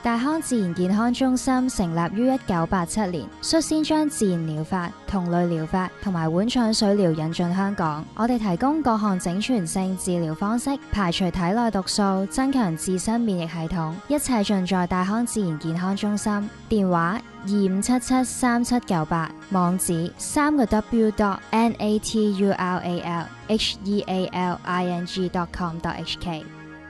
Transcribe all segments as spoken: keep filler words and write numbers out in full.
大康自然健康中心成立於一九八七年，率先將自然療法、同類療法同埋碗腸水療引進香港。我哋提供各項整全性治療方式，排除體內毒素，增強自身免疫系統，一切盡在大康自然健康中心。電話二五七七三七九八，網址三個 W dot N A T U R A L H E A L I N G dot com dot H K。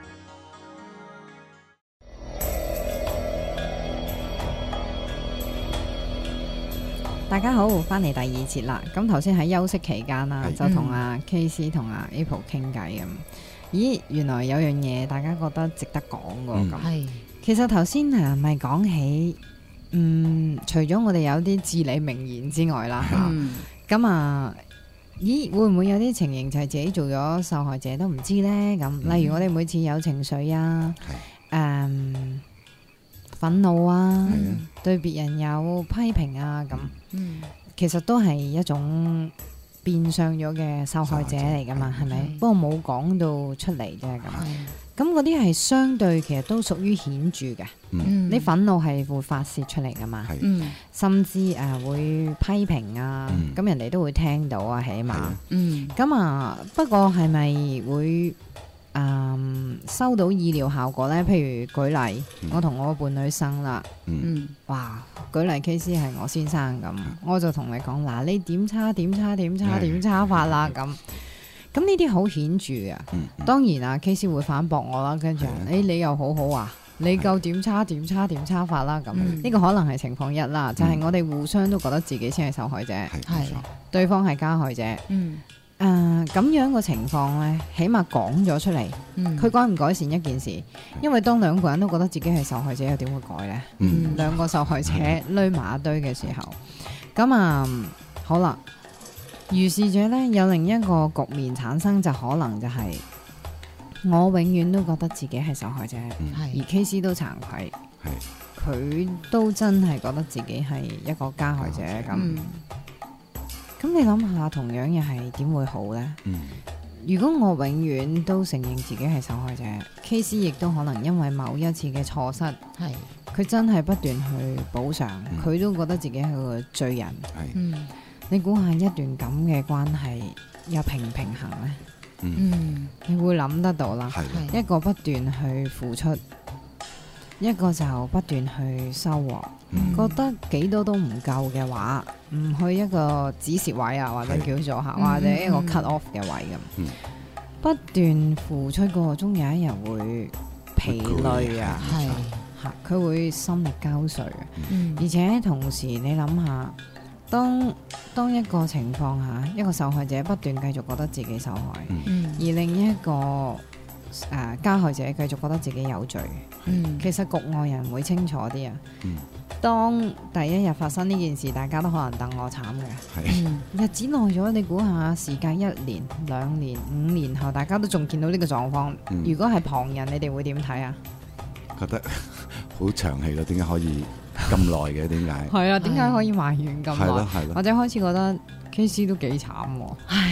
大家好，翻嚟第二節啦。咁頭先喺休息期間啦，就同阿 K C 同阿 April 傾偈咁。咦，原來有樣嘢大家覺得值得講㗎咁。係、嗯，其實頭先啊，咪講起，嗯，除咗我哋有啲至理名言之外啦，嚇、嗯，咁啊，咦，會唔會有啲情形就係自己做咗受害者都唔知呢？咁，例如我哋每次有情緒啊，誒、嗯。嗯憤怒啊，對別人有批評啊，咁、嗯，其實都係一種變相咗嘅受害者嚟噶嘛，係咪？不過冇講到出嚟啫，咁。咁嗰啲係相對，其實都屬於顯著嘅。嗯、你憤怒係會發洩出嚟噶嘛？嗯、甚至誒、呃、會批評啊，咁、嗯、人哋都會聽到啊，起碼。嗯。咁啊，不過係咪會？嗯，收到意料效果呢，譬如舉例，嗯、我同我伴侶生啦，嗯，哇，舉例 case 係我先生咁，我就同你講嗱，你點差點差點差點差法啦咁，咁呢啲好顯著嘅，嗯嗯、當然啊 case 會反駁我啦，跟住誒你又好好啊，你夠點差點差點差法啦咁，呢、嗯、個可能係情況一啦，就係、是、我哋互相都覺得自己先係受害者，係、嗯、對方係加害者，嗯。誒，咁、呃、樣個情況咧，起碼講咗出嚟，佢、嗯、改唔改善一件事？因為當兩個人都覺得自己係受害者，又點會改呢？嗯、兩個受害者攆埋一堆嘅時候，咁啊、嗯，好啦，如是者呢，有另一個局面產生，就可能就係、是、我永遠都覺得自己係受害者，嗯、而 K C 都慚愧，佢都真係覺得自己係一個加害者咁。嗯咁你諗下，同樣又係點會好呢？嗯、如果我永遠都承認自己係受害者 ，case 亦都可能因為某一次嘅錯失，係佢真係不斷去補償，佢、嗯、都覺得自己係個罪人。係、嗯，你估下一段咁嘅關係又平唔平衡呢？嗯，你會諗得到啦。係，一個不斷去付出，一個就不斷去收穫。嗯、覺得幾多都唔夠嘅話，唔去一個止蝕位啊，或者叫做吓，或者一個 cut off 嘅位咁，嗯、不斷付出過，終有一日會疲累啊，係吓，佢會心力交瘁啊，嗯、而且同時你諗下，當當一個情況下，一個受害者不斷繼續覺得自己受害，嗯、而另一個誒、呃、加害者繼續覺得自己有罪，嗯、其實局外人會清楚啲啊。嗯當第一日發生呢件事，大家都可能戥我慘嘅。嗯、日子耐咗，你估下，時間一年、兩年、五年後，大家都仲見到呢個狀況。嗯、如果係旁人，你哋會點睇啊？覺得好長氣咯，點解可以咁耐嘅？點解？係啊，點解可以埋怨咁耐？或者開始覺得 K C 都幾慘。唉。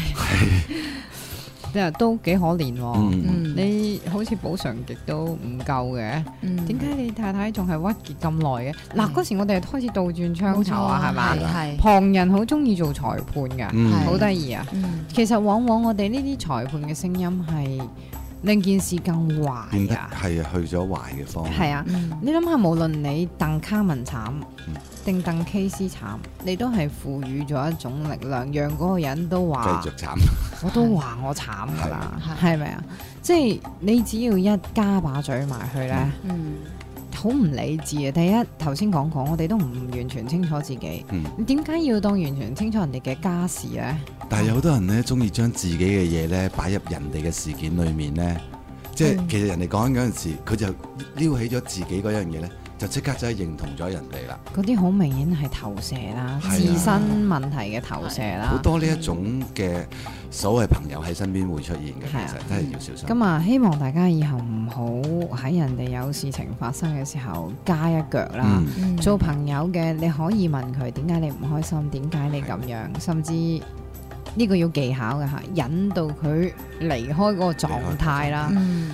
都幾可憐喎，嗯、你好似補償極都唔夠嘅，點解、嗯、你太太仲係鬱結咁耐嘅？嗱、嗯，嗰時我哋開始倒轉槍頭啊，係咪？係旁人好中意做裁判㗎，好得意啊！嗯、其實往往我哋呢啲裁判嘅聲音係令件事更壞啊，係啊，去咗壞嘅方向。係啊，嗯、你諗下，無論你鄧卡文慘定鄧 K C 慘，你都係賦予咗一種力量，讓嗰個人都話繼續慘，我都話我慘噶啦，係咪啊？即係你只要一加把嘴埋去咧，好唔、嗯、理智啊！第一頭先講講，我哋都唔完全清楚自己，嗯、你點解要當完全清楚人哋嘅家事咧？但係有好多人咧，中意將自己嘅嘢咧擺入人哋嘅事件裏面咧，即係、嗯、其實人哋講緊嗰陣時，佢就撩起咗自己嗰樣嘢咧。就即刻就係認同咗人哋啦，嗰啲好明顯係投射啦，啊、自身問題嘅投射啦，好多呢一種嘅所謂朋友喺身邊會出現嘅，其實真係要小心。咁啊，希望大家以後唔好喺人哋有事情發生嘅時候加一腳啦。嗯、做朋友嘅你可以問佢點解你唔開心，點解你咁樣，的甚至呢個要技巧嘅嚇，引導佢離開嗰個狀態啦。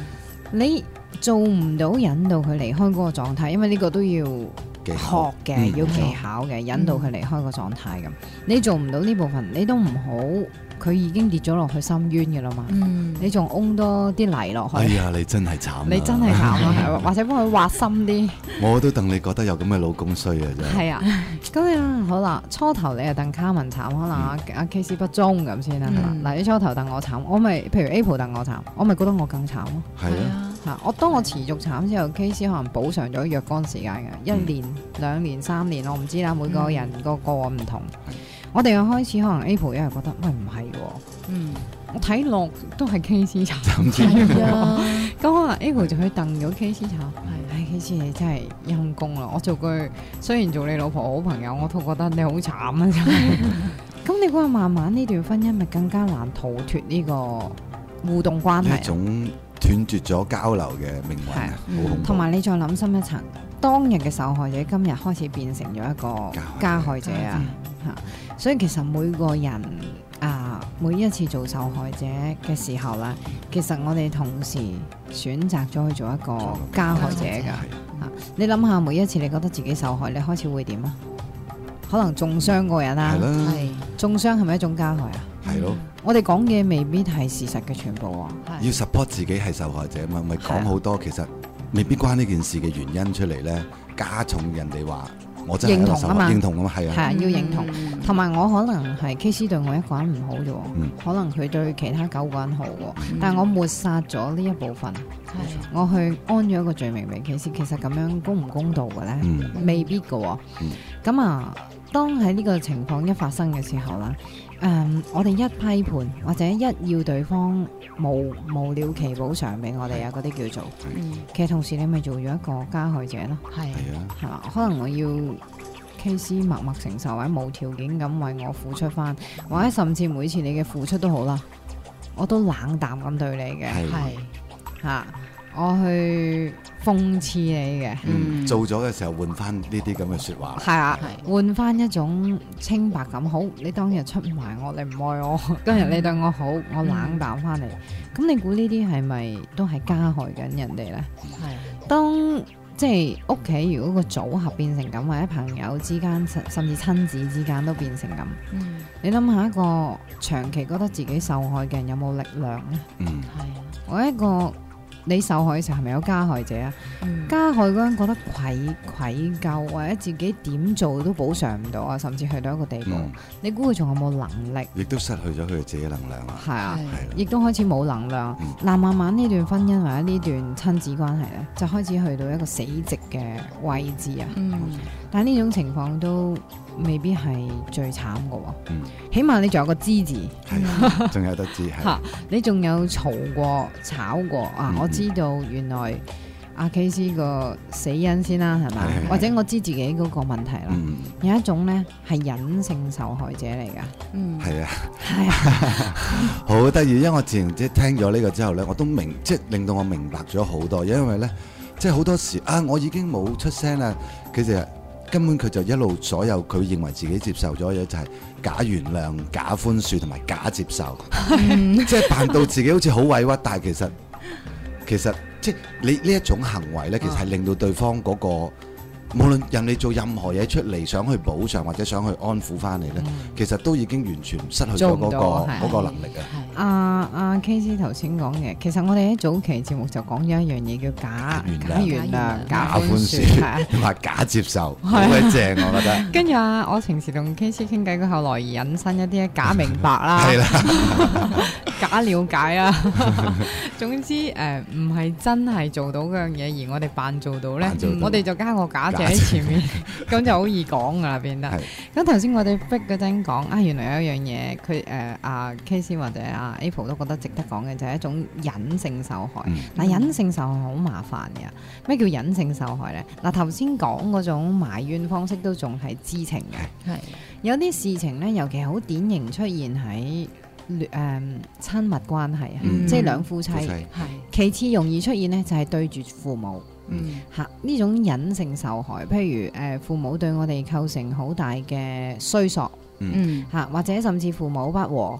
你做唔到引導佢離開嗰個狀態，因為呢個都要學嘅， 嗯、 要技巧嘅，引導佢離開個狀態咁。嗯、你做唔到呢部分，你都唔好。佢已經跌咗落去深淵嘅啦嘛，嗯、你仲擁多啲泥落去。 哎呀，你真係慘！ 你真係慘啊，或者幫佢挖深啲。 我都戥你覺得有咁嘅老公衰啊，真係。係啊，咁樣好啦，初頭你又戥卡文慘，可能阿阿 K C 不忠咁先啦，係嘛？嗱，你初頭戥我慘，我咪譬如 Apple 戥我慘，我咪覺得我更慘咯。 係啊， 嚇！我當我持續慘之後 ，K C 可能補償咗若干時間嘅，一年、嗯、兩年、三年，我唔知啦，每個人個個案唔同。嗯我哋又開始可能 Apple 一係覺得喂唔係喎，嗯，我睇落都係 K C 慘，係啊，咁可能 Apple 就去戥咗 K C 慘，係，唉 K C 你真係陰公啦，我做句雖然做你老婆好朋友，我都覺得你好慘啊真係，咁你估下慢慢呢段婚姻咪更加難逃脫呢個互動關係， 一種斷絕咗交流嘅命運啊，好恐怖。 同埋你再諗深一層，當日嘅受害者今日開始變成咗一個加害者啊，嚇！所以其實每個人啊，每一次做受害者嘅時候咧，其實我哋同時選擇咗去做一個加害者㗎。嚇、啊，你諗下，每一次你覺得自己受害，你開始會點啊？可能中傷個人啊，係中傷係咪一種加害啊？ 係咯。 我哋講嘅未必係事實嘅全部啊。 要 support 自己係受害者嘛，咪講好多其實未必關呢件事嘅原因出嚟咧，加重人哋話。我真係認同啊嘛，認同啊嘛，係啊， 係啊，要認同。同埋、嗯、我可能係 K C 對我一個人唔好啫，嗯、可能佢對其他九個人好喎。嗯、但係我抹殺咗呢一部分，嗯、我去安咗一個罪名俾 K C，其實咁樣公唔公道嘅咧？嗯、未必嘅喎。咁、嗯、啊，當喺呢個情況一發生嘅時候啦，誒、嗯，我哋一批判或者一要對方無無了期補償俾我哋啊，嗰啲叫做，嗯、其實同時你咪做咗一個加害者咯，係啊，係嘛？可能我要 K C 默默承受或者無條件咁為我付出翻，或者甚至每次你嘅付出都好啦，我都冷淡咁對你嘅，係嚇。我去諷刺你嘅， 嗯，做咗嘅時候換翻呢啲咁嘅説話， 係啊，換翻一種清白感。好，你當日出賣我，你唔愛我，今日你對我好，我冷淡翻嚟。咁、嗯、你估呢啲係咪都係加害緊人哋呢？係。當即係屋企如果個組合變成咁，或者朋友之間，甚至親子之間都變成咁，嗯、你諗下一個長期覺得自己受害嘅人有冇力量呢？嗯，係。我一個。你受害嘅時候係咪有加害者啊？嗯、加害嗰人覺得愧愧疚，或者自己點做都補償唔到啊，甚至去到一個地步，嗯、你估佢仲有冇能力？亦都失去咗佢自己能量啦。係啊， 亦都開始冇能量。嗱、嗯，慢慢呢段婚姻或者呢段親子關係咧，就開始去到一個死寂嘅位置啊。嗯、但係呢種情況都未必係最慘嘅喎，嗯、起碼你仲有個知字， 仲有得知係， 你仲有嘈過、炒過啊！嗯、我知道原來阿 K C 個死因先啦，係咪？或者我知自己嗰個問題啦。嗯、有一種咧係隱性受害者嚟噶，嗯， 係啊，係啊，好得意！因為我之前即係聽咗呢個之後咧，我都明，即係令到我明白咗好多。因為咧，即係好多時啊，我已經冇出聲啦，其實。根本佢就一路所有佢認為自己接受咗嘢就係假原諒、假寬恕同埋假接受，即係扮到自己好似好委屈，但係其實其實即係你呢一種行為咧，其實係令到對方嗰個無論人哋做任何嘢出嚟，想去補償或者想去安撫翻你咧，其實都已經完全失去咗嗰個嗰個能力啊！ 阿阿 K C 頭先講嘅，其實我哋喺早期節目就講咗一樣嘢叫假假原諒、假寬恕同埋假接受，好鬼正我覺得。 跟住啊，我平時同 K C 傾偈，佢後來引申一啲假明白啦，假了解啊。總之誒，唔係真係做到嗰樣嘢，而我哋扮做到咧，我哋就加個假喺前面，咁就好易講噶啦，變得。咁頭先我哋逼嗰陣講啊，原來有一樣嘢，佢誒阿 K C 或者阿 Apple 都覺得值得講嘅，就係、是、一種隱性受害。嗱、嗯，隱性受害好麻煩嘅。咩叫隱性受害咧？嗱，頭先講嗰種埋怨方式都仲係知情嘅。係是有啲事情咧，尤其好典型出現喺誒親密關係啊，嗯、即係兩夫妻。係妻其次容易出現咧，就係對住父母。嗯，嚇呢種隱性受害，譬如誒、呃、父母對我哋構成好大嘅衰索，嗯嚇，或者甚至父母不和，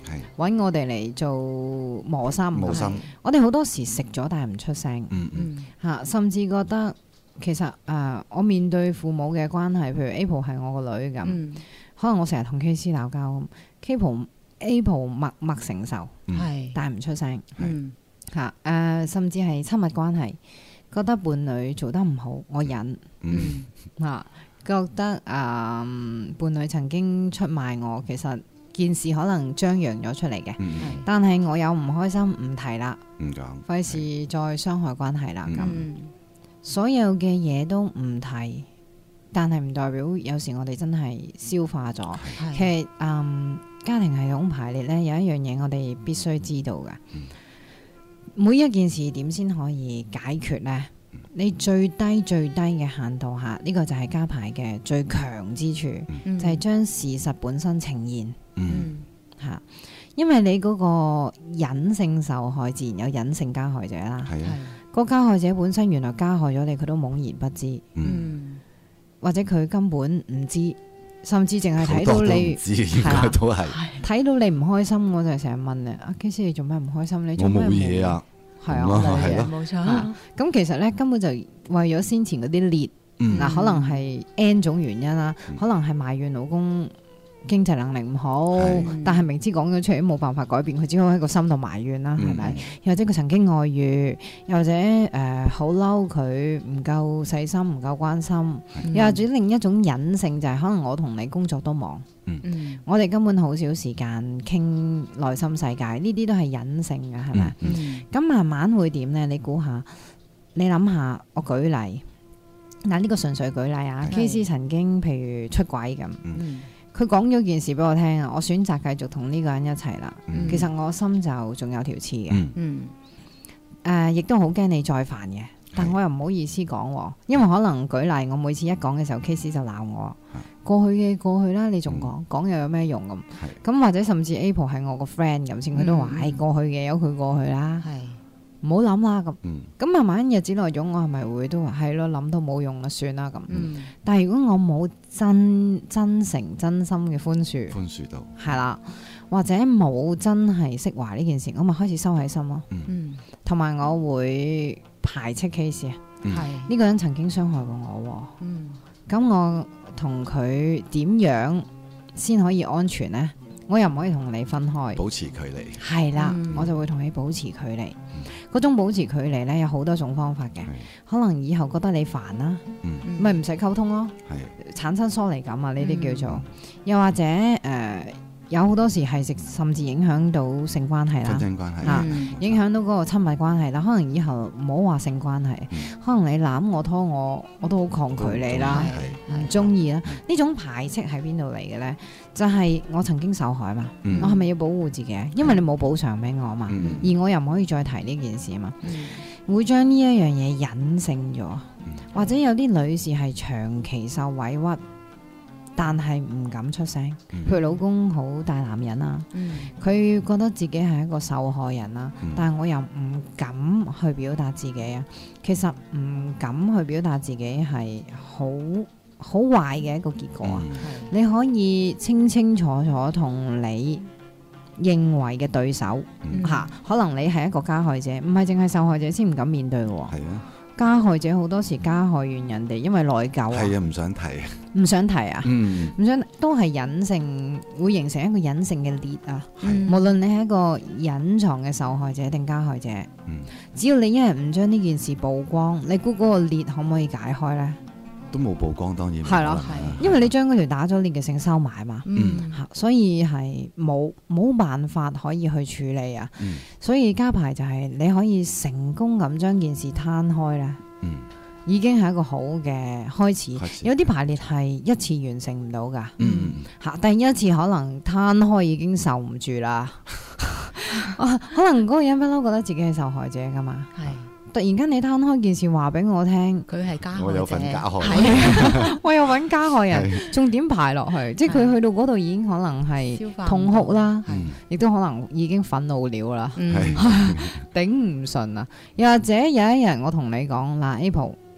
揾我哋嚟做磨心。 磨心， 我哋好多時食咗但係唔出聲， 嗯嗯嚇，甚至覺得其實誒、呃，我面對父母嘅關係，譬如 Apple 係我個女咁， 嗯可能我成日同 K C 鬧交咁，Apple Apple 默默承受， 係但係唔出聲， 嗯嚇誒、呃，甚至係親密關係，覺得伴侶做得唔好，我忍嗯嚇。覺得誒、呃、伴侶曾經出賣我，其實件事可能張揚咗出嚟嘅， 嗯但係我有唔開心唔提啦， 唔講， 費事再傷害關係啦。咁、 嗯所有嘅嘢都唔提，但係唔代表有時我哋真係消化咗。 係其實誒、嗯、家庭系統排列呢，有一樣嘢我哋必須知道嘅， 嗯每一件事點先可以解決呢？你最低最低嘅限度下，呢、這個就係家排嘅最強之處， 嗯就係將事實本身呈現嗯嗯嚇。因為你嗰個隱性受害，自然有隱性加害者啦。 係啊， 個加害者本身原來加害咗你，佢都懵然不知， 嗯， 嗯或者佢根本唔知，甚至淨係好睇到你多都唔知，應該都係， 睇到你唔開心，我就成日問你啊 K C 你做咩唔開心？你做我咩冇嘢啊， 係啊， 咁咯我冇嘢係咯冇錯啊咁其實咧根本就為咗先前嗰啲裂嗯嗱，可能係 N 種原因啦， 嗯可能係埋怨老公經濟能力唔好係， 但係明知講咗出嚟都冇辦法改變，佢只可以喺個心度埋怨啦，係嗯咪？又或者佢曾經外遇，又或者誒好嬲佢唔夠細心、唔夠關心， 嗯又或者另一種隱性就係可能我同你工作都忙， 嗯我哋根本好少時間傾內心世界，呢啲都係隱性嘅，係咪？ 嗯嗯咁慢慢會點呢？你估下？你諗下，我舉例，嗱呢個純粹舉例啊。 係 K C 曾經譬如出軌咁， 嗯佢講咗件事俾我聽啊，我選擇繼續同呢個人一齊啦。 嗯其實我心就仲有條刺嘅，誒、 嗯嗯亦都好驚你再煩嘅，但我又唔好意思講喎，因為可能舉例，我每次一講嘅時候，K C 就鬧我，過去嘅過去啦，你仲講講又有咩用咁？ 係咁或者甚至 Apple 係我個 friend 咁先，佢都話： 嗯唉，過去嘅由佢過去啦， 係唔好諗啦咁。 嗯咁慢慢日子耐咗，我係咪會都話係咯？諗都冇用啦，算啦咁。 嗯但係如果我冇真真誠真心嘅寬恕， 寬恕到， 係啦，或者冇真係釋懷呢件事，我咪開始收喺心咯。 嗯同埋我會排斥 case 啊， 嗯係呢個人曾經傷害過我嗯喎，咁我同佢點樣先可以安全呢？我又唔可以同你分開。 保持距離， 係啦， 嗯我就會同你保持距離。嗰種保持距離呢，有好多種方法嘅， 係可能以後覺得你煩啦， 嗯咪唔使溝通咯， 係產生疏離感啊，呢啲叫做。 嗯又或者誒、呃有好多時係直甚至影響到性關係啦婚，姻關係啊嗯影響到嗰個親密關係啦。可能以後唔好話性關係， 嗯可能你攬我拖我，我都好抗拒你啦， 係唔中意啦。呢種排斥喺邊度嚟嘅呢？就係、我曾經受害嘛， 嗯我係咪要保護自己啊？因為你冇補償俾我嘛， 嗯而我又唔可以再提呢件事嘛， 嗯會將呢一樣嘢隱性咗， 嗯或者有啲女士係長期受委屈，但係唔敢出聲。 嗯譬如老公好大男人啊， 嗯佢覺得自己係一個受害人啦， 嗯但係我又唔敢去表達自己啊。其實唔敢去表達自己係好好壞嘅一個結果啊。 嗯你可以清清楚楚同你認為嘅對手嗯嚇、可能你係一個加害者，唔係淨係受害者先唔敢面對嘅喎。 係啊， 加害者好多時加害完人哋，因為內疚啊， 係啊，唔想提， 唔想提啊， 嗯唔想都係隱性，會形成一個隱性嘅裂啊。 嗯無論你係一個隱藏嘅受害者定加害者， 嗯， 只要你一日唔將呢件事曝光，你估嗰個裂可唔可以解開呢？ 都冇曝光，當然係咯係因為你將嗰條打咗裂嘅繩收埋嘛， 嗯嚇所以係冇冇辦法可以去處理啊。 嗯所以加排就係你可以成功咁將件事攤開咧， 嗯， 已經係一個好嘅開始。 開始有啲排列係一次完成唔到㗎。 嗯嚇，第一次可能攤開已經受唔住啦，啊，可能嗰個人不嬲覺得自己係受害者噶嘛， 係突然間你攤開件事話俾我聽， 佢係加害者我有份加害係我又揾加害人， 係重點排落去，即係佢去到嗰度已經可能係消化唔到痛哭啦， 嗯亦都可能已經憤怒了啦， 嗯係頂唔順啊！又或者有一日我同你講嗱，Apple，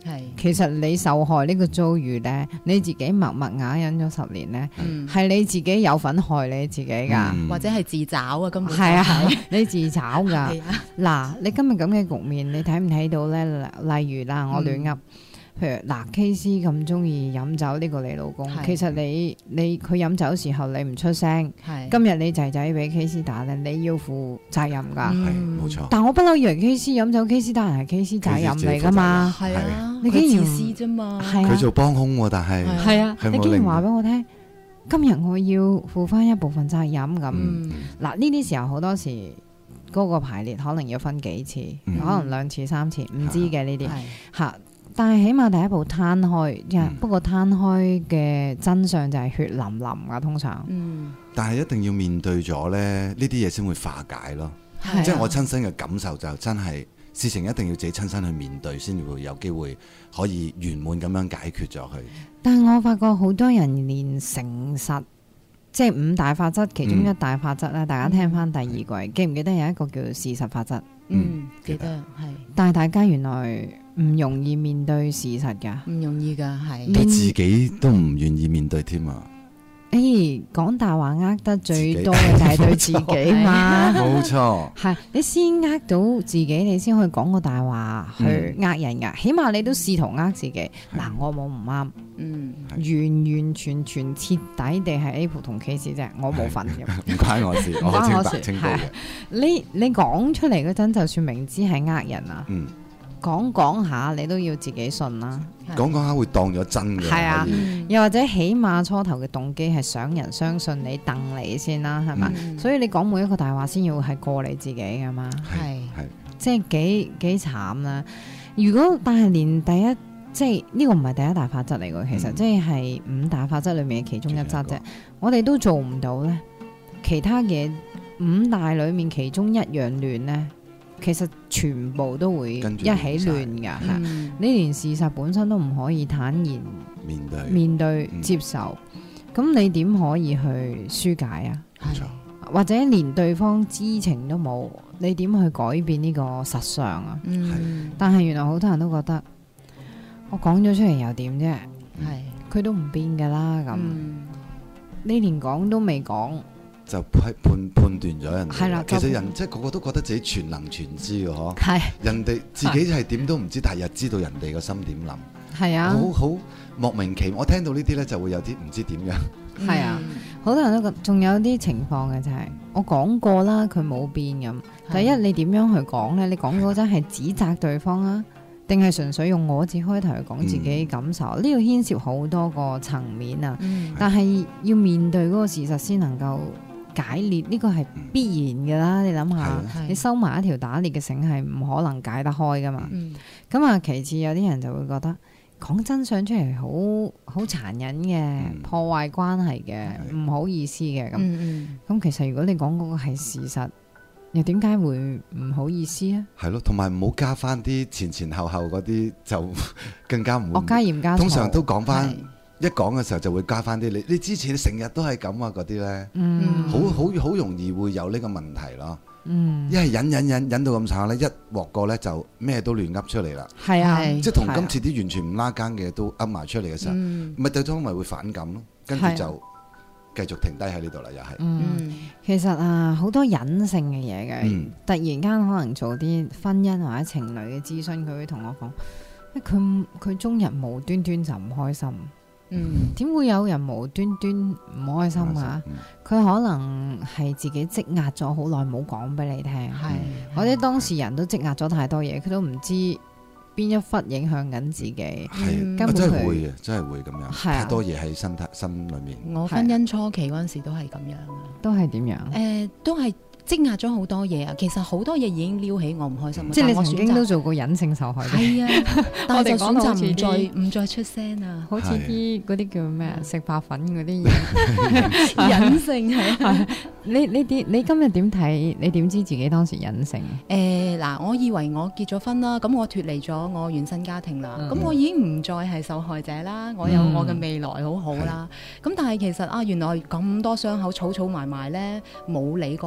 係其實你受害呢個遭遇咧，你自己默默啞忍咗十年咧，係、嗯、你自己有份害你自己噶， 嗯、或者係自找啊，根本係啊，你自找噶。嗱、 啊， 你今日咁嘅局面，你睇唔睇到咧？例如啦，我亂噏。嗯譬如嗱 K C 咁中意飲酒呢個你老公，其實你你佢飲酒時候你唔出聲，今日你仔仔俾 K C 打咧，你要負責任㗎， 係冇錯。 但我不嬲以為 K C 飲酒 K C 打人係 K C 責任嚟㗎嘛， 係啊， 你竟然自私啫嘛， 佢做幫兇喎，但係係啊，你竟然話俾我聽，今日我要負翻一部分責任咁。嗱呢啲時候好多時嗰個排列可能要分幾次，可能兩次三次，唔知嘅呢啲嚇。但係起碼第一步攤開，嗯、不過攤開嘅真相就係血淋淋㗎，通常。嗯。但係一定要面對咗咧，呢啲嘢先會化解咯。 啊、 即係我親身嘅感受就真係事情一定要自己親身去面對，先會有機會可以圓滿咁樣解決咗佢。 但係我發覺好多人連誠實，即係五大法則其中一大法則咧，嗯、大家聽翻第二季，嗯、記唔記得有一個叫事實法則？ 嗯，記得係。 但係大家原來唔容易面對事實㗎， 唔容易㗎，係。 連自己都唔願意面對添啊！ 誒，講大話呃得最多嘅就係對自己嘛， 冇錯。 係你先呃到自己，你先可以講個大話去呃人㗎。起碼你都試圖呃自己。嗱，我冇唔啱，嗯，完完全全徹底地係 Apple 同 Case 啫，我冇份嘅， 唔關我事，我清白清白嘅。 你你講出嚟嗰陣，就算明知係呃人啊，嗯。講講下你都要自己信啦， 講講下會當咗真嘅， 係啊，又或者起碼初頭嘅動機係想人相信你戥你先啦，係嘛？嗯、所以你講每一個大話先要係過你自己㗎嘛， 係係， 即係幾幾慘啦。如果但係連第一即係呢個唔係第一大法則嚟㗎，其實、嗯、即係五大法則裏面嘅其中一則啫，我哋都做唔到咧。其他嘅五大裏面其中一樣亂咧。其實全部都會一起亂㗎，嗯、你連事實本身都唔可以坦然面對、面對、嗯、接受，咁你點可以去紓解啊？ 錯或者連對方知情都冇，你點去改變呢個實相啊？嗯、但係原來好多人都覺得，我講咗出嚟又點啫？係佢、嗯、都唔變㗎啦，咁、嗯、你連講都未講。 就判判斷咗人哋，其實人即係個個都覺得自己全能全知嘅嗬。係人哋自己係點都唔知，但係又知道人哋個心點諗。係啊，好好莫名其妙。我聽到呢啲咧就會有啲唔知點樣。 係啊，好多人都覺，仲有啲情況嘅就係我講過啦，佢冇變咁。第一，你點樣去講咧？你講嗰陣係指責對方啊，定係純粹用我字開頭去講自己感受？呢個牽涉好多個層面啊。但係要面對嗰個事實先能夠解裂，呢個係必然嘅啦，你諗下，嗯、你收埋一條打裂嘅繩係唔可能解得開噶嘛。咁啊、嗯，其次有啲人就會覺得講真相出嚟好好殘忍嘅，嗯、破壞關係嘅，唔、嗯、好意思嘅咁。咁、嗯嗯、其實如果你講嗰個係事實，又點解會唔好意思啊？係咯， 同埋唔好加翻啲前前後後嗰啲，就更加唔好。 惡加鹽加醋， 通常都講翻。一講嘅時候就會加翻啲你，你之前成日都係咁啊嗰啲咧，嗯、好好好容易會有呢個問題咯。一係、嗯、忍忍忍忍到咁慘咧，一鑊過咧就咩都亂噏出嚟啦。係啊，即係同今次啲完全唔拉更嘅都噏埋出嚟嘅時候，咪對方咪會反感咯，跟住就繼續停低喺呢度啦，又係。 嗯，其實啊，好多隱性嘅嘢嘅，嗯、突然間可能做啲婚姻或者情侶嘅諮詢，佢會同我講，佢佢終日無端端就唔開心。嗯，點會有人無端端唔開心啊？佢、嗯、可能係自己積壓咗好耐冇講俾你聽，係或者當事人都積壓咗太多嘢，佢都唔知邊一忽影響緊自己。 係，根本真係會嘅，真係會咁樣，太多嘢喺身體心裏面。 我婚姻初期嗰陣時都係咁樣嘅， 都係點樣？誒、 呃，都係。積壓咗好多嘢啊！其實好多嘢已經撩起我唔開心。 即係你曾經都做過隱性受害者。 係啊，但係就選擇唔再唔再出聲啊！ 好似啲嗰啲叫咩啊？食白粉嗰啲嘢。 隱性係。 你你點？你今日點睇？你點知自己當時隱性？ 誒嗱，我以為我結咗婚啦，咁我脫離咗我原生家庭啦，咁我已經唔再係受害者啦，我有我嘅未來好好啦。咁但係其實啊，原來咁多傷口儲儲埋埋咧，冇理過佢。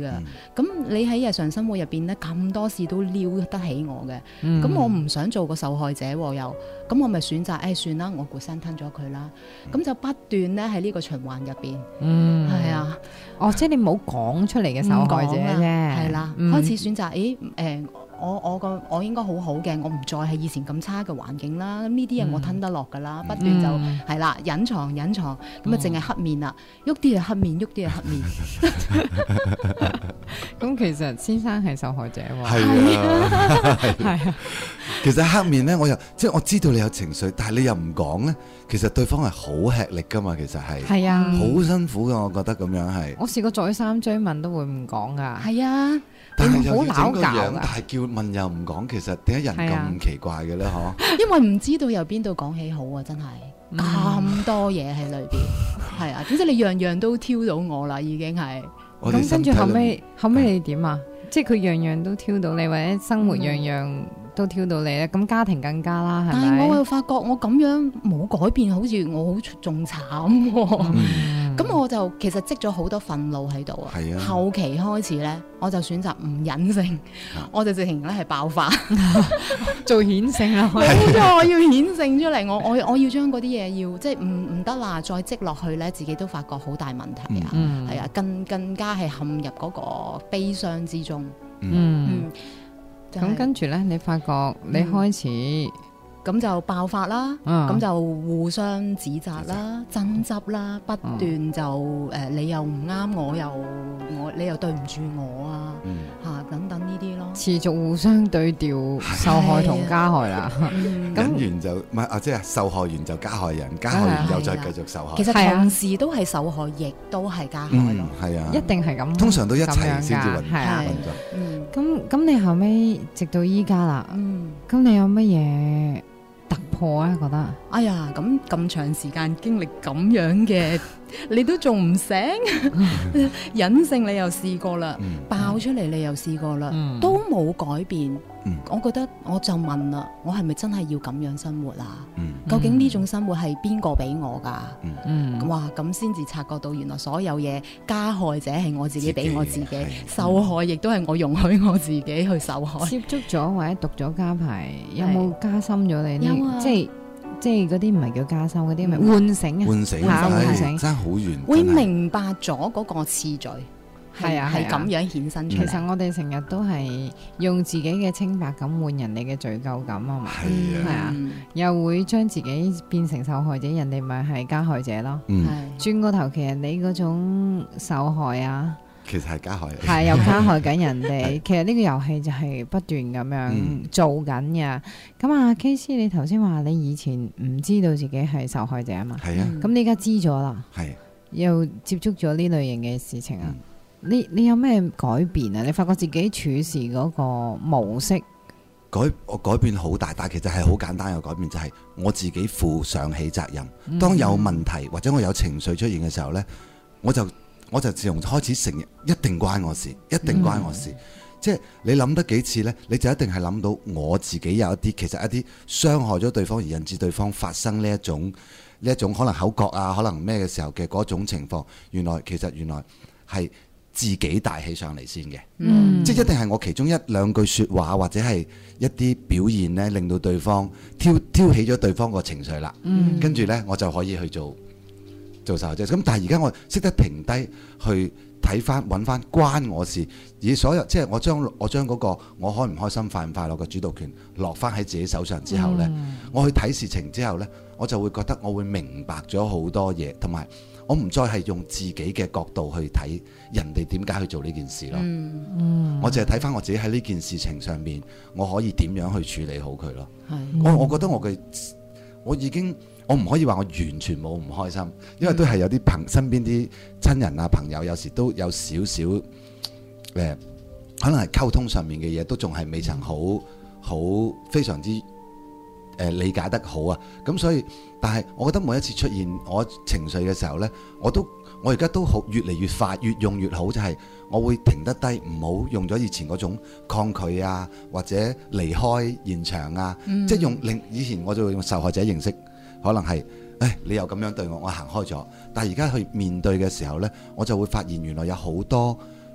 嘅。咁、 嗯、 你喺日常生活入邊咧，咁多事都撩得起我嘅，咁、 嗯、 我唔想做個受害者喎又，咁我咪選擇誒、哎、算啦，我咕聲吞咗佢啦，咁、嗯、就不斷咧喺呢個循環入邊， 嗯， 係啊， 哦，即係你冇講出嚟嘅受害者啫， 係啦， 嗯、 開始選擇誒誒。呃我我個我應該好好嘅，我唔再係以前咁差嘅環境啦。咁呢啲嘢我吞得落㗎啦，嗯、不斷就係啦、嗯，隱藏隱藏，咁啊淨係黑面啦，喐啲係黑面，喐啲係黑面。 咁其實先生係受害者喎。 係啊， 係啊。 其實黑面咧，我又即係我知道你有情緒，但係你又唔講咧，其實對方係好吃力㗎嘛。其實係係啊， 好辛苦㗎。我覺得咁樣係。 我試過再三追問都會唔講㗎。 係啊。 但係又好要整個樣， 但但係叫問又唔講，其實點解人咁奇怪嘅咧？嗬、啊？ 因為唔知道由邊度講起好啊！真係咁、嗯、多嘢喺裏邊，係啊，總之你樣樣都挑到我啦，已經係。 咁跟住後尾，後尾你點啊？即係佢樣樣都挑到你，或者生活樣樣都挑到你咧。咁、嗯、家庭更加啦，係咪？ 但係我又發覺我咁樣冇改變，好似我好仲慘、啊。咁、嗯、我就其實積咗好多憤怒喺度啊。後期開始咧，我就選擇唔忍性，啊、我就直情咧係爆發， 做顯性啦。 冇錯，我要顯性出嚟。我我我要將嗰啲嘢要即係唔唔得啦，再積落去咧，自己都發覺好大問題啊。係、嗯、啊，更更加係陷入嗰個悲傷之中。 嗯，咁、嗯、跟住咧，你發覺你開始咁、嗯、就爆發啦，咁、嗯、就互相指責啦、爭執啦，不斷就誒、嗯呃，你又唔啱，我又我你又對唔住我啊，吓、嗯啊、等等呢啲咯， 持續互相對調，受害同加害啦。 咁完就唔係啊，即係受害完就加害人，加害完又再繼續受害。 其實同時都係受害，亦都係加害咯。 係啊， 一定係咁， 通常都一齊先至運運作。 咁咁，你後尾直到依家啦，咁你有乜嘢突破咧？覺得哎呀，咁咁長時間經歷咁樣嘅，你都仲唔醒？隱性你又試過啦，嗯、爆出嚟你又試過啦，嗯、都冇改變。嗯、我覺得我就問啦，我係咪真係要咁樣生活啊？嗯、究竟呢種生活係邊個俾我㗎？嗯嗯、哇，咁先至察覺到原來所有嘢加害者係我自己俾我自己，自己受害亦都係我容許我自己去受害。 接觸咗或者讀咗家排，有冇加深咗你呢？ 有啊， 即係即係嗰啲唔係叫加深，嗰啲咪喚醒啊？ 喚醒， 喚醒， 真係好遠。 會明白咗嗰個次序。係啊，係咁樣衍生出嚟。 其實我哋成日都係用自己嘅清白感換人哋嘅罪疚感啊嘛。係啊，啊，又會將自己變成受害者，人哋咪係加害者咯。嗯，轉個頭，其實你嗰種受害啊， 其實係加害， 係又加害緊人哋。其實呢個遊戲就係不斷咁樣做緊嘅。咁啊，K C，你頭先話你以前唔知道自己係受害者啊嘛。係啊。咁你而家知咗啦。係。又接觸咗呢類型嘅事情啊。你你有咩改變啊？你發覺自己處事嗰個模式改我改變好大，但係其實係好簡單嘅改變，就係、是、我自己負上起責任。嗯、當有問題或者我有情緒出現嘅時候呢，我就我就自從開始承認，一定關我事，一定關我事。嗯、即係你諗得幾次呢，你就一定係諗到我自己有一啲其實一啲傷害咗對方而引致對方發生呢一種呢一種可能口角啊，可能咩嘅時候嘅嗰種情況。原來其實原來係自己帶起上嚟先嘅，嗯、即係一定係我其中一兩句説話或者係一啲表現呢，令到對方挑挑起咗對方個情緒啦。嗯、跟住呢，我就可以去做做受害者。咁但係而家我識得停低去睇翻揾翻關我事，而所有即係我將我將嗰個我開唔開心、快唔快樂嘅主導權落翻喺自己手上之後呢，嗯、我去睇事情之後呢，我就會覺得我會明白咗好多嘢，同埋我唔再係用自己嘅角度去睇人哋點解去做呢件事咯。嗯、我淨係睇翻我自己喺呢件事情上面，我可以點樣去處理好佢咯。嗯、我我覺得我嘅我已經我唔可以話我完全冇唔開心，因為都係有啲朋身邊啲親人啊朋友，有時都有少少誒，可能係溝通上面嘅嘢都仲係未曾好好非常之。誒、呃、理解得好啊，咁所以，但係我覺得每一次出現我情緒嘅時候呢，我都我而家都好越嚟越快，越用越好，就係、是、我會停得低，唔好用咗以前嗰種抗拒啊，或者離開現場啊，嗯、即係用令以前我就會用受害者形式，可能係誒你又咁樣對我，我行開咗，但係而家去面對嘅時候呢，我就會發現原來有好多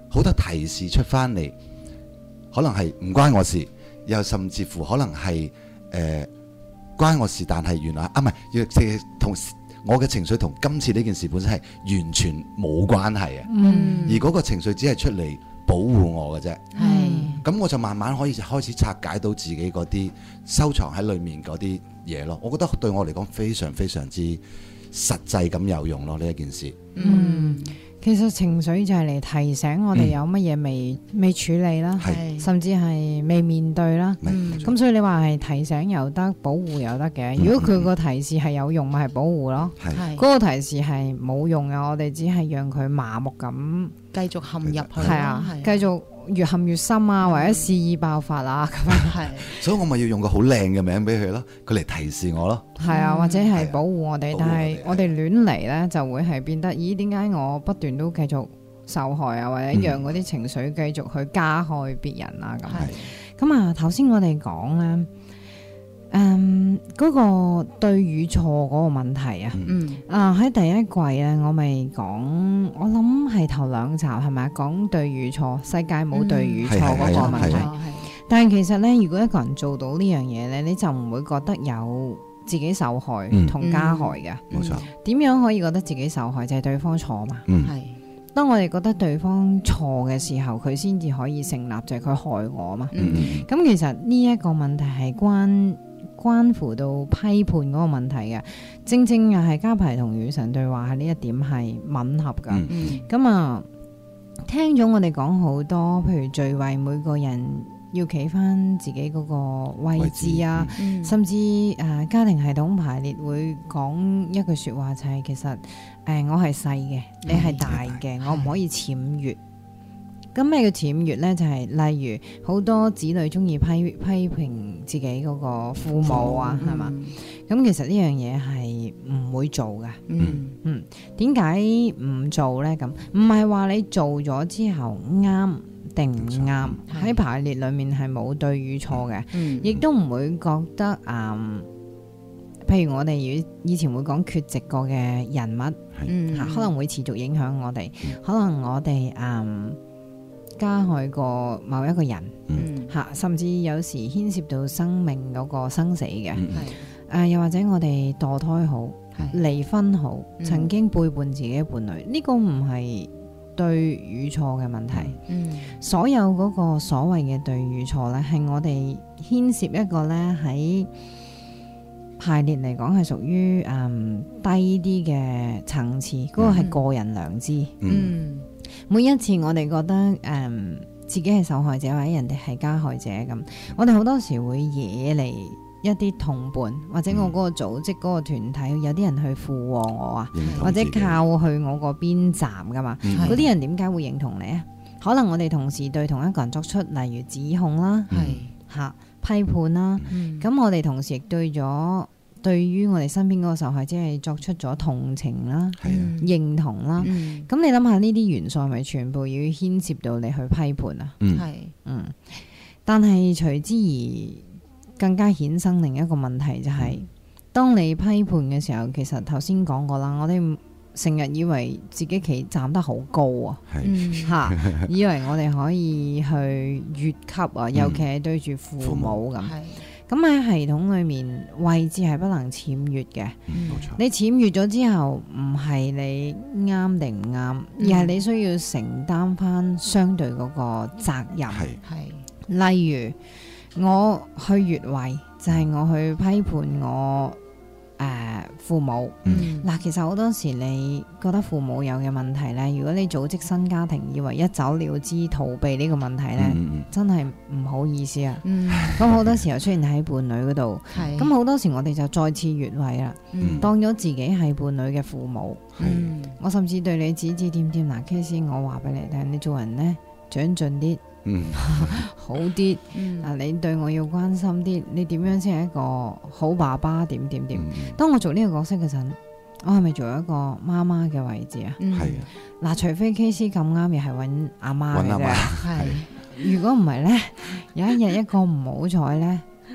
好多提示出翻嚟，可能係唔關我事，又甚至乎可能係誒、呃、關我事，但係原來啊唔係，亦係同我嘅情緒同今次呢件事本身係完全冇關係嘅， 嗯、 而嗰個情緒只係出嚟保護我嘅啫。 係咁我就慢慢可以開始拆解到自己嗰啲收藏喺裡面嗰啲嘢咯。我覺得對我嚟講非常非常之實際咁有用咯，呢一件事。 嗯，其實情緒就係嚟提醒我哋有乜嘢未、嗯、未處理啦， 係甚至係未面對啦。咁、嗯、所以你話係提醒又得，保護又得嘅。如果佢個提示係有用，咪係保護咯。係嗰個提示係冇用嘅，我哋只係讓佢麻木咁繼續陷入去。 係啊，繼續越陷越深啊，或者肆意爆發啊咁樣。 係， 所以我咪要用個好靚嘅名俾佢咯，佢嚟提示我咯。 係啊，或者係保護我哋，但係我哋亂嚟咧就會係變得，咦？點解我不斷都繼續受害啊？或者讓嗰啲情緒繼續去加害別人啊？咁咁啊，頭先我哋講咧，誒嗰個對與錯嗰個問題啊， 嗯啊喺第一季咧，我咪講，我諗係頭兩集係咪講對與錯，世界冇對與錯嗰個問題。但係其實咧，如果一個人做到呢樣嘢咧，你就唔會覺得有自己受害同加害嘅。 冇錯。點樣可以覺得自己受害？就係對方錯嘛。 嗯。 係。當我哋覺得對方錯嘅時候，佢先至可以成立，就係佢害我嘛。 嗯。 咁其實呢一個問題係關關乎到批判嗰個問題嘅，正正又係家排同與神對話喺呢一點係吻合噶。 嗯。 咁啊，聽咗我哋講好多，譬如聚會每個人要企翻自己嗰個位置啊，置嗯、甚至誒、呃、家庭系統排列會講一句說話就係、是、其實誒、呃、我係細嘅，你係大嘅，我唔可以僭越。咁咩叫僭越咧？就係、是、例如好多子女中意批批評自己嗰個父母啊，係嘛？咁、嗯、其實呢樣嘢係唔會做嘅。 嗯嗯，點解唔做咧？咁唔係話你做咗之後啱定唔啱？喺排列裏面係冇對與錯嘅，亦、嗯、都唔會覺得誒、嗯，譬如我哋以以前會講缺席過嘅人物， 嗯、 可能會持續影響我哋，嗯、可能我哋誒。嗯加害過某一個人，吓、嗯，甚至有時牽涉到生命嗰個生死嘅，誒、嗯呃，又或者我哋墮胎好，離婚好，嗯、曾經背叛自己嘅伴侶，呢、這個唔係對與錯嘅問題。 嗯、 所有嗰個所謂嘅對與錯咧，係我哋牽涉一個咧喺排列嚟講係屬於誒低啲嘅層次，嗰、那個係個人良知。 嗯嗯每一次我哋覺得誒、嗯、自己係受害者或者人哋係加害者咁，我哋好多時會惹嚟一啲同伴或者我嗰個組織嗰、嗰個團體有啲人去附和我啊，或者靠去我嗰邊站噶嘛，嗰啲、嗯、人點解會認同你啊？可能我哋同時對同一個人作出例如指控啦，係嚇、嗯、批判啦，咁、嗯、我哋同時亦對咗。對於我哋身邊嗰個受害者係作出咗同情啦、 的認同啦，咁、嗯、你諗下呢啲元素係咪全部要牽涉到你去批判啊？ 嗯， 嗯，但係隨之而更加衍生另一個問題就係、是，嗯、當你批判嘅時候，其實頭先講過啦，我哋成日以為自己企站得好高啊，吓的，以為我哋可以去越級啊，尤其係對住父母咁。咁喺系統裏面位置係不能僭越嘅， 嗯、 你僭越咗之後，唔係你啱定唔啱，嗯、而係你需要承擔翻相對嗰個責任。係，例如我去越位，就係、是、我去批判我。誒、呃、父母，嗱、嗯、其實好多時你覺得父母有嘅問題咧，如果你組織新家庭以為一走了之逃避呢個問題咧，嗯、真係唔好意思啊。咁好、嗯、多時候出現喺伴侶嗰度，咁好多時我哋就再次越位啦，嗯、當咗自己係伴侶嘅父母，嗯、我甚至對你指指點點。嗱 Case 我話俾你聽，你做人咧長進啲。嗯，好啲，啊、嗯，你對我要關心啲，你點樣先係一個好爸爸？點點點？嗯、當我做呢個角色嘅陣，我係咪做一個媽媽嘅位置啊？係啊、嗯，嗱，除非 case 咁啱，又係揾阿媽嘅啫。係，如果唔係咧，有一日一個唔好彩咧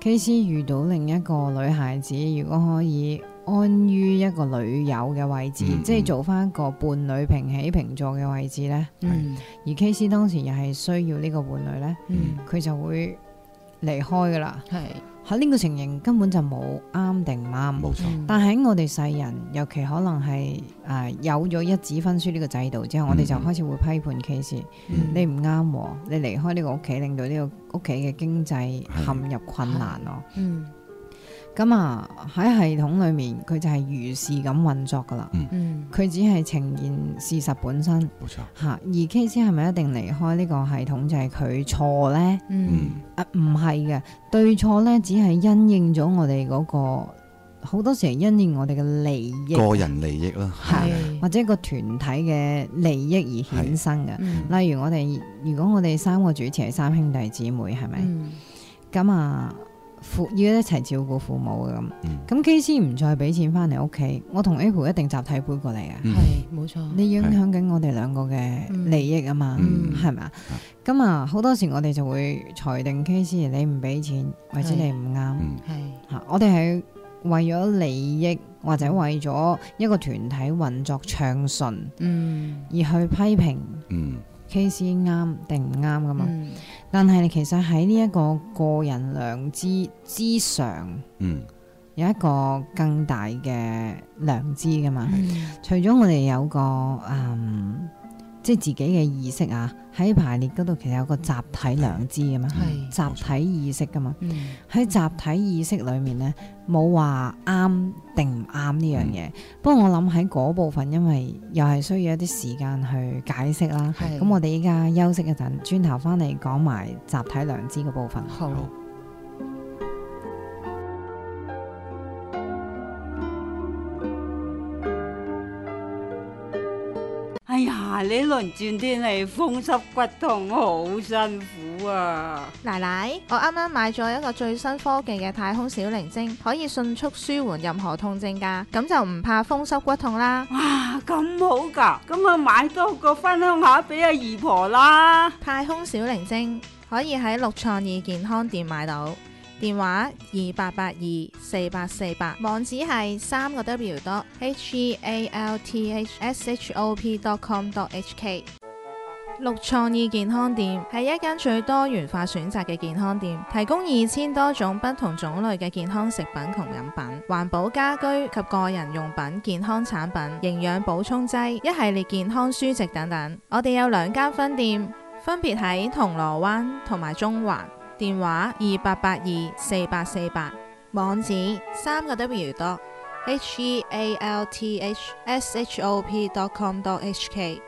K C 遇到另一個女孩子，如果可以安於一個女友嘅位置，嗯、即係做翻一個伴侶平起平坐嘅位置呢。 嗯、 而 K C 當時又係需要呢個伴侶呢，佢、嗯、就會離開噶啦。係喺呢個情形根本就冇啱定唔啱， 冇錯。 但喺我哋世人，尤其可能係誒、呃、有咗一紙分書呢個制度之後，嗯、我哋就開始會批判 K C，嗯、你唔啱，你離開呢個屋企，令到呢個屋企嘅經濟陷入困難咯。嗯。咁啊喺系統裏面，佢就係如是咁運作噶啦。嗯，佢只係呈現事實本身。 冇錯。 吓，而 K C 係咪一定離開呢個系統就係佢錯呢？嗯，啊唔係嘅，對錯呢只係因應咗我哋嗰個好多時係因應我哋嘅利益， 個人利益啦， 係或者個團體嘅利益而衍生嘅。例如我哋如果我哋三個主持係三兄弟姊妹，係咪？咁啊。父要一齊照顧父母嘅咁，咁 K C 唔再俾錢翻嚟屋企，我同 Apple 一定集體搬過嚟啊！ 係冇錯， 你影響緊我哋兩個嘅利益啊嘛，係咪啊？咁啊，好多時我哋就會裁定 K C 你唔俾錢，或者你唔啱，係吓，我哋係為咗利益或者為咗一個團體運作暢順，嗯，而去批評，嗯。K C 啱定唔啱噶嘛？嗯、但係其實喺呢一個個人良知之上，嗯、有一個更大嘅良知噶嘛。嗯、除咗我哋有個嗯，即係自己嘅意識啊，喺排列嗰度其實有個集體良知噶嘛，嗯、集體意識噶嘛。喺、嗯、集體意識裏面呢，冇話啱定唔啱呢樣嘢。嗯、不過我諗喺嗰部分，因為又係需要一啲時間去解釋啦。咁是我哋依家休息一陣，轉頭翻嚟講埋集體良知嘅部分。好。 哎呀，呢輪轉天氣風濕骨痛，好辛苦啊！ 奶奶，我啱啱買咗一個最新科技嘅太空小靈精，可以迅速舒緩任何痛症噶，咁就唔怕風濕骨痛啦。 哇，咁好噶，咁啊買多個分享下俾阿姨婆啦。 太空小靈精可以喺六創意健康店買到。電話二八八二四八四八，網址係三個 W dot H E A L T H S H O P dot com dot H K。六創意健康店係一間最多元化選擇嘅健康店，提供二千多種不同種類嘅健康食品同飲品、環保家居及個人用品、健康產品、營養補充劑、一系列健康書籍等等。我哋有兩間分店，分別喺銅鑼灣同埋中環。電話二八八二四八四八，網址三個 W dot H E A L T H S H O P dot com dot H K。